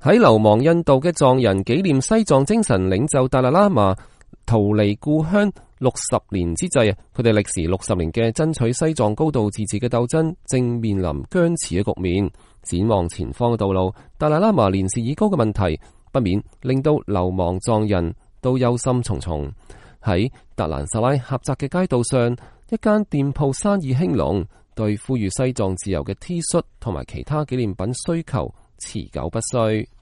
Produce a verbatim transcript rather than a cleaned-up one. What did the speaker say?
喺流亡印度嘅藏人紀念西藏精神領袖達賴喇嘛逃離故鄉六十年之際，佢哋歷時六十年嘅爭取西藏高度自治嘅鬥爭正面臨僵持嘅局面。展望前方嘅道路，達賴喇嘛年事已高嘅問題不免令到流亡藏人都憂心忡忡。喺達蘭薩拉狹窄嘅街道上，一間店鋪生意興隆，對呼籲西藏自由嘅 T 恤同埋其他紀念品需求持久不衰。